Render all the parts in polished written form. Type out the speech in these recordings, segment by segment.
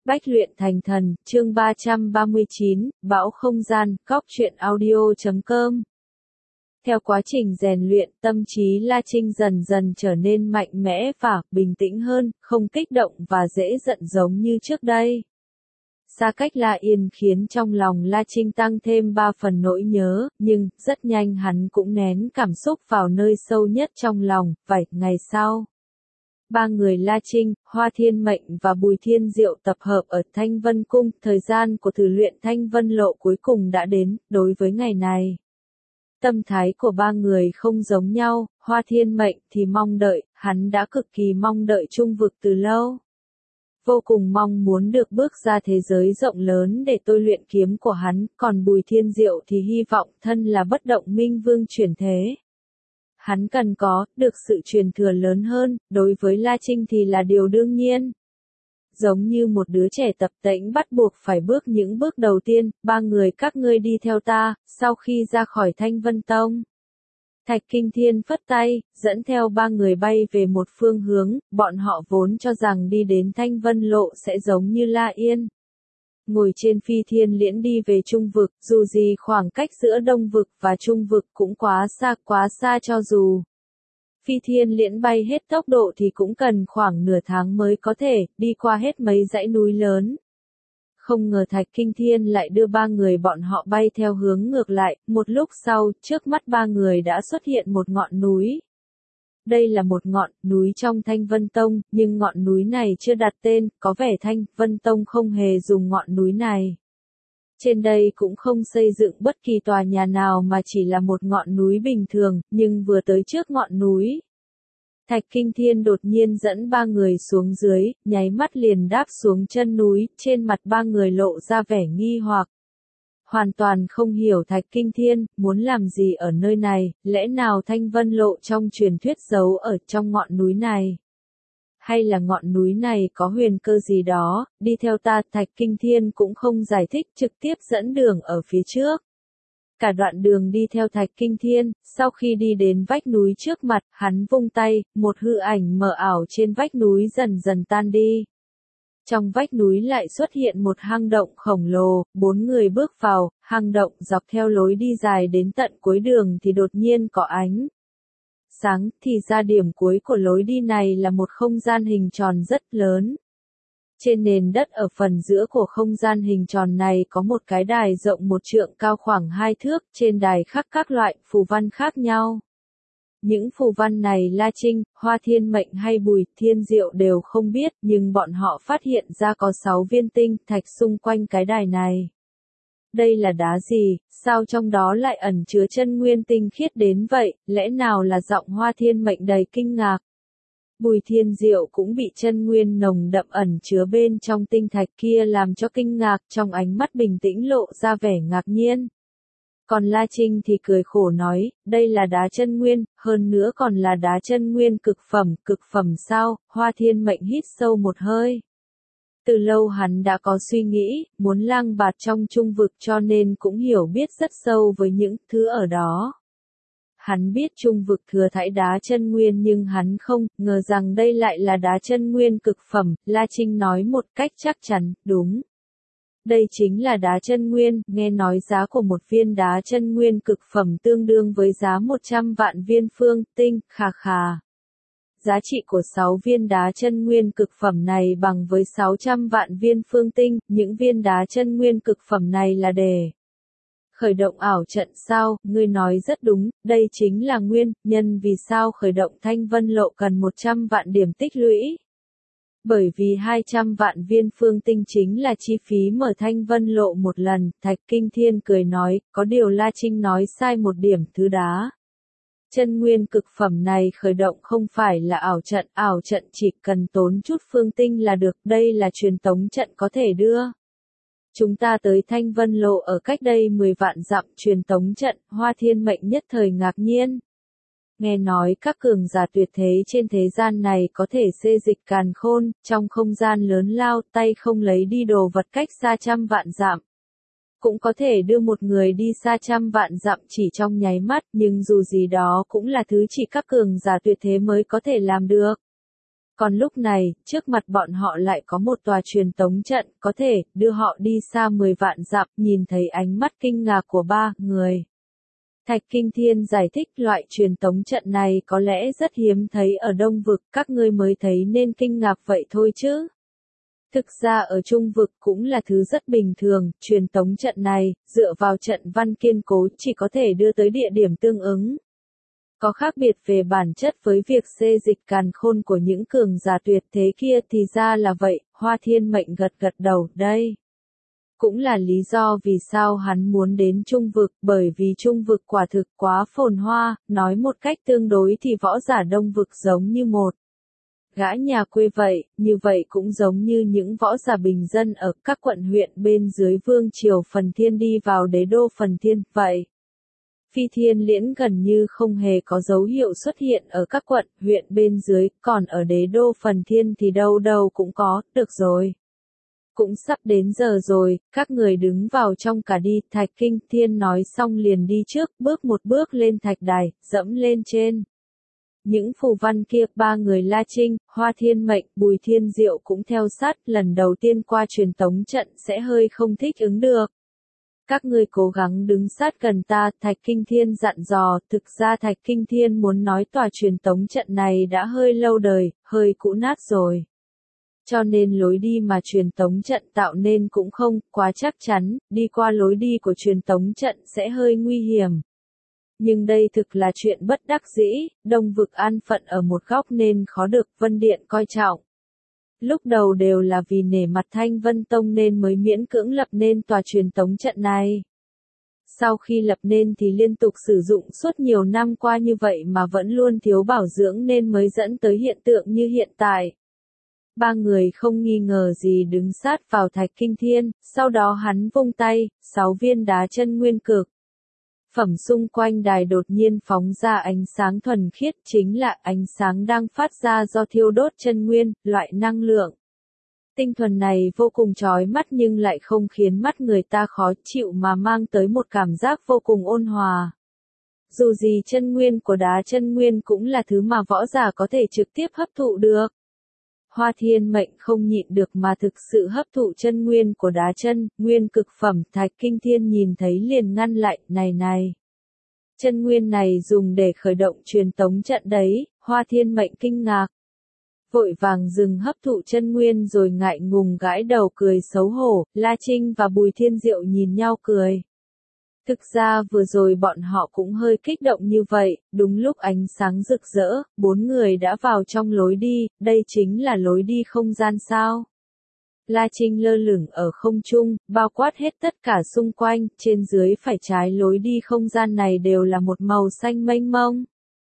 Bách luyện thành thần, chương 339, Bão không gian, góc truyện audio.com. Theo quá trình rèn luyện, tâm trí La Trinh dần dần trở nên mạnh mẽ và bình tĩnh hơn, không kích động và dễ giận giống như trước đây. Xa cách La Yên khiến trong lòng La Trinh tăng thêm 3 phần nỗi nhớ, nhưng rất nhanh hắn cũng nén cảm xúc vào nơi sâu nhất trong lòng. Vài ngày sau, ba người La Trinh, Hoa Thiên Mệnh và Bùi Thiên Diệu tập hợp ở Thanh Vân Cung. Thời gian của thử luyện Thanh Vân Lộ cuối cùng đã đến. Đối với ngày này, tâm thái của ba người không giống nhau. Hoa Thiên Mệnh thì mong đợi, hắn đã cực kỳ mong đợi Trung Vực từ lâu. Vô cùng mong muốn được bước ra thế giới rộng lớn để tôi luyện kiếm của hắn, còn Bùi Thiên Diệu thì hy vọng thân là bất động minh vương chuyển thế. Hắn cần có, được sự truyền thừa lớn hơn, đối với La Trinh thì là điều đương nhiên. Giống như một đứa trẻ tập tễnh bắt buộc phải bước những bước đầu tiên, ba người các ngươi đi theo ta. Sau khi ra khỏi Thanh Vân Tông, Thạch Kinh Thiên phất tay, dẫn theo ba người bay về một phương hướng. Bọn họ vốn cho rằng đi đến Thanh Vân Lộ sẽ giống như La Yên, ngồi trên phi thiên liễn đi về Trung Vực. Dù gì khoảng cách giữa Đông Vực và Trung Vực cũng quá xa, cho dù phi thiên liễn bay hết tốc độ thì cũng cần khoảng nửa tháng mới có thể đi qua hết mấy dãy núi lớn. Không ngờ Thạch Kinh Thiên lại đưa ba người bọn họ bay theo hướng ngược lại. Một lúc sau, trước mắt ba người đã xuất hiện một ngọn núi. Đây là một ngọn núi trong Thanh Vân Tông, nhưng ngọn núi này chưa đặt tên, có vẻ Thanh Vân Tông không hề dùng ngọn núi này. Trên đây cũng không xây dựng bất kỳ tòa nhà nào mà chỉ là một ngọn núi bình thường, nhưng vừa tới trước ngọn núi, Thạch Kinh Thiên đột nhiên dẫn ba người xuống dưới, nháy mắt liền đáp xuống chân núi. Trên mặt ba người lộ ra vẻ nghi hoặc, hoàn toàn không hiểu Thạch Kinh Thiên muốn làm gì ở nơi này. Lẽ nào Thanh Vân Lộ trong truyền thuyết giấu ở trong ngọn núi này? Hay là ngọn núi này có huyền cơ gì đó? Đi theo ta. Thạch Kinh Thiên cũng không giải thích, trực tiếp dẫn đường ở phía trước. Cả đoạn đường đi theo Thạch Kinh Thiên, sau khi đi đến vách núi trước mặt, hắn vung tay, một hư ảnh mờ ảo trên vách núi dần dần tan đi. Trong vách núi lại xuất hiện một hang động khổng lồ. Bốn người bước vào hang động, dọc theo lối đi dài đến tận cuối đường thì đột nhiên có ánh sáng. Thì ra điểm cuối của lối đi này là một không gian hình tròn rất lớn. Trên nền đất ở phần giữa của không gian hình tròn này có một cái đài rộng 1 trượng cao khoảng 2 thước, trên đài khắc các loại phù văn khác nhau. Những phù văn này La Trinh, Hoa Thiên Mệnh hay Bùi Thiên Diệu đều không biết, nhưng bọn họ phát hiện ra có 6 viên tinh thạch xung quanh cái đài này. Đây là đá gì, sao trong đó lại ẩn chứa chân nguyên tinh khiết đến vậy? Lẽ nào là giọng Hoa Thiên Mệnh đầy kinh ngạc. Bùi Thiên Diệu cũng bị chân nguyên nồng đậm ẩn chứa bên trong tinh thạch kia làm cho kinh ngạc, trong ánh mắt bình tĩnh lộ ra vẻ ngạc nhiên. Còn La Trinh thì cười khổ nói, đây là đá chân nguyên, hơn nữa còn là đá chân nguyên cực phẩm sao? Hoa Thiên Mệnh hít sâu một hơi. Từ lâu hắn đã có suy nghĩ, muốn lang bạt trong Trung Vực cho nên cũng hiểu biết rất sâu với những thứ ở đó. Hắn biết Trung Vực thừa thãi đá chân nguyên nhưng hắn không ngờ rằng đây lại là đá chân nguyên cực phẩm. La Trinh nói một cách chắc chắn, đúng. Đây chính là đá chân nguyên, nghe nói giá của một viên đá chân nguyên cực phẩm tương đương với giá 100 vạn viên phương tinh, khà. Giá trị của 6 viên đá chân nguyên cực phẩm này bằng với 600 vạn viên phương tinh. Những viên đá chân nguyên cực phẩm này là để khởi động ảo trận sao? Ngươi nói rất đúng, đây chính là nguyên nhân vì sao khởi động Thanh Vân Lộ cần 100 vạn điểm tích lũy. Bởi vì 200 vạn viên phương tinh chính là chi phí mở Thanh Vân Lộ một lần. Thạch Kinh Thiên cười nói, có điều La Trinh nói sai một điểm, thứ đá chân nguyên cực phẩm này khởi động không phải là ảo trận chỉ cần tốn chút phương tinh là được. Đây là truyền tống trận có thể đưa chúng ta tới Thanh Vân Lộ ở cách đây 10 vạn dặm. Truyền tống trận. Hoa Thiên Mệnh nhất thời ngạc nhiên. Nghe nói các cường giả tuyệt thế trên thế gian này có thể xê dịch càn khôn, trong không gian lớn lao, tay không lấy đi đồ vật cách xa trăm vạn dặm. Cũng có thể đưa một người đi xa trăm vạn dặm chỉ trong nháy mắt, nhưng dù gì đó cũng là thứ chỉ các cường giả tuyệt thế mới có thể làm được. Còn lúc này, trước mặt bọn họ lại có một tòa truyền tống trận, có thể đưa họ đi xa 10 vạn dặm, nhìn thấy ánh mắt kinh ngạc của ba người. Thạch Kinh Thiên giải thích loại truyền tống trận này có lẽ rất hiếm thấy ở Đông Vực, các ngươi mới thấy nên kinh ngạc vậy thôi chứ. Thực ra ở Trung Vực cũng là thứ rất bình thường, truyền tống trận này, dựa vào trận văn kiên cố chỉ có thể đưa tới địa điểm tương ứng. Có khác biệt về bản chất với việc xê dịch càn khôn của những cường giả tuyệt thế kia thì ra là vậy, Hoa Thiên Mệnh gật gật đầu, đây. Cũng là lý do vì sao hắn muốn đến Trung Vực, bởi vì Trung Vực quả thực quá phồn hoa, nói một cách tương đối thì võ giả Đông Vực giống như một gã nhà quê vậy, như vậy cũng giống như những võ giả bình dân ở các quận huyện bên dưới vương triều Phần Thiên đi vào đế đô Phần Thiên, vậy. Phi Thiên Liễn gần như không hề có dấu hiệu xuất hiện ở các quận, huyện bên dưới, còn ở đế đô Phần Thiên thì đâu đâu cũng có, được rồi. Cũng sắp đến giờ rồi, các người đứng vào trong cả đi, Thạch Kinh Thiên nói xong liền đi trước, bước một bước lên thạch đài, dẫm lên trên. Những phù văn kia, ba người La Trinh, Hoa Thiên Mệnh, Bùi Thiên Diệu cũng theo sát, lần đầu tiên qua truyền tống trận sẽ hơi không thích ứng được. Các ngươi cố gắng đứng sát gần ta, Thạch Kinh Thiên dặn dò, thực ra Thạch Kinh Thiên muốn nói tòa truyền tống trận này đã hơi lâu đời, hơi cũ nát rồi. Cho nên lối đi mà truyền tống trận tạo nên cũng không quá chắc chắn, đi qua lối đi của truyền tống trận sẽ hơi nguy hiểm. Nhưng đây thực là chuyện bất đắc dĩ, Đông Vực an phận ở một góc nên khó được Vân Điện coi trọng. Lúc đầu đều là vì nể mặt Thanh Vân Tông nên mới miễn cưỡng lập nên tòa truyền tống trận này. Sau khi lập nên thì liên tục sử dụng suốt nhiều năm qua như vậy mà vẫn luôn thiếu bảo dưỡng nên mới dẫn tới hiện tượng như hiện tại. Ba người không nghi ngờ gì đứng sát vào Thạch Kinh Thiên, sau đó hắn vung tay, 6 viên đá chân nguyên cực phẩm xung quanh đài đột nhiên phóng ra ánh sáng thuần khiết, chính là ánh sáng đang phát ra do thiêu đốt chân nguyên, loại năng lượng tinh thuần này vô cùng chói mắt nhưng lại không khiến mắt người ta khó chịu mà mang tới một cảm giác vô cùng ôn hòa. Dù gì chân nguyên của đá chân nguyên cũng là thứ mà võ giả có thể trực tiếp hấp thụ được. Hoa Thiên Mệnh không nhịn được mà thực sự hấp thụ chân nguyên của đá chân, nguyên cực phẩm, Thạch Kinh Thiên nhìn thấy liền ngăn lại, này. Chân nguyên này dùng để khởi động truyền tống trận đấy, Hoa Thiên Mệnh kinh ngạc. Vội vàng dừng hấp thụ chân nguyên rồi ngại ngùng gãi đầu cười xấu hổ, La Trinh và Bùi Thiên Diệu nhìn nhau cười. Thực ra vừa rồi bọn họ cũng hơi kích động như vậy, đúng lúc ánh sáng rực rỡ, 4 người đã vào trong lối đi, đây chính là lối đi không gian sao. La Trinh lơ lửng ở không trung, bao quát hết tất cả xung quanh, trên dưới phải trái lối đi không gian này đều là một màu xanh mênh mông.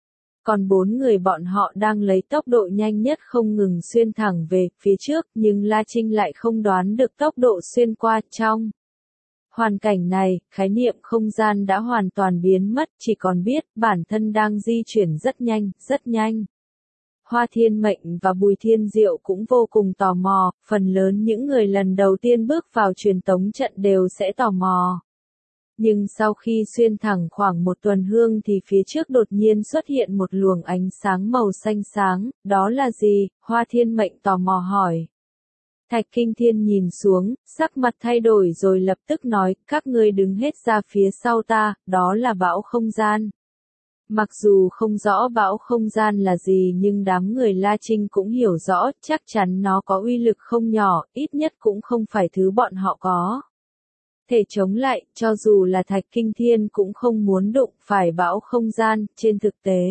Còn 4 người bọn họ đang lấy tốc độ nhanh nhất không ngừng xuyên thẳng về phía trước, nhưng La Trinh lại không đoán được tốc độ xuyên qua trong. Hoàn cảnh này, khái niệm không gian đã hoàn toàn biến mất, chỉ còn biết bản thân đang di chuyển rất nhanh, rất nhanh. Hoa Thiên Mệnh và Bùi Thiên Diệu cũng vô cùng tò mò, phần lớn những người lần đầu tiên bước vào truyền tống trận đều sẽ tò mò. Nhưng sau khi xuyên thẳng khoảng một tuần hương thì phía trước đột nhiên xuất hiện một luồng ánh sáng màu xanh sáng, đó là gì? Hoa Thiên Mệnh tò mò hỏi. Thạch Kinh Thiên nhìn xuống, sắc mặt thay đổi rồi lập tức nói, các ngươi đứng hết ra phía sau ta, đó là bão không gian. Mặc dù không rõ bão không gian là gì nhưng đám người La Trinh cũng hiểu rõ, chắc chắn nó có uy lực không nhỏ, ít nhất cũng không phải thứ bọn họ có thể chống lại, cho dù là Thạch Kinh Thiên cũng không muốn đụng phải bão không gian, trên thực tế.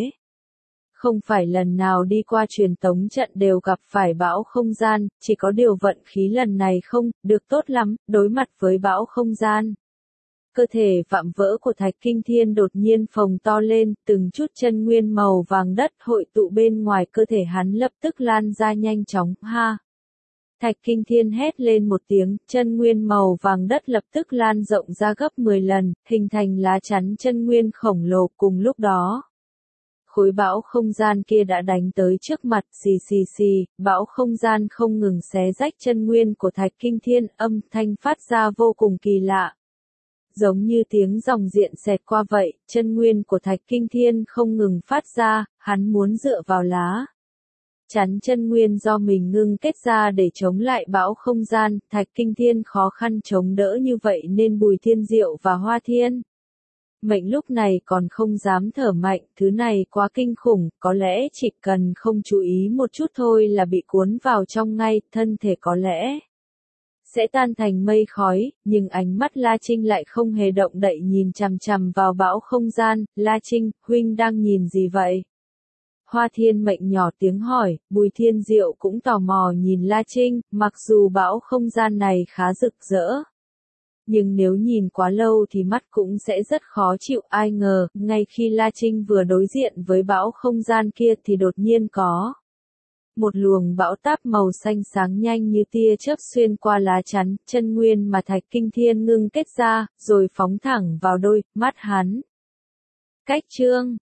Không phải lần nào đi qua truyền tống trận đều gặp phải bão không gian, chỉ có điều vận khí lần này không được tốt lắm, đối mặt với bão không gian. Cơ thể vạm vỡ của Thạch Kinh Thiên đột nhiên phồng to lên, từng chút chân nguyên màu vàng đất hội tụ bên ngoài cơ thể hắn lập tức lan ra nhanh chóng, ha. Thạch Kinh Thiên hét lên một tiếng, chân nguyên màu vàng đất lập tức lan rộng ra gấp 10 lần, hình thành lá chắn chân nguyên khổng lồ cùng lúc đó. Khối bão không gian kia đã đánh tới trước mặt, xì, bão không gian không ngừng xé rách chân nguyên của Thạch Kinh Thiên, âm thanh phát ra vô cùng kỳ lạ. Giống như tiếng dòng điện xẹt qua vậy, chân nguyên của Thạch Kinh Thiên không ngừng phát ra, hắn muốn dựa vào lá chắn chân nguyên do mình ngưng kết ra để chống lại bão không gian, Thạch Kinh Thiên khó khăn chống đỡ như vậy nên Bùi Thiên Diệu và Hoa Thiên Mệnh lúc này còn không dám thở mạnh, thứ này quá kinh khủng, có lẽ chỉ cần không chú ý một chút thôi là bị cuốn vào trong ngay, thân thể có lẽ sẽ tan thành mây khói, nhưng ánh mắt La Trinh lại không hề động đậy nhìn chằm chằm vào bão không gian. La Trinh, huynh đang nhìn gì vậy? Hoa Thiên Mệnh nhỏ tiếng hỏi, Bùi Thiên Diệu cũng tò mò nhìn La Trinh, mặc dù bão không gian này khá rực rỡ. Nhưng nếu nhìn quá lâu thì mắt cũng sẽ rất khó chịu, ai ngờ, ngay khi La Trinh vừa đối diện với bão không gian kia thì đột nhiên có một luồng bão táp màu xanh sáng nhanh như tia chớp xuyên qua lá chắn, chân nguyên mà Thạch Kinh Thiên ngưng kết ra, rồi phóng thẳng vào đôi mắt hắn. Cách chương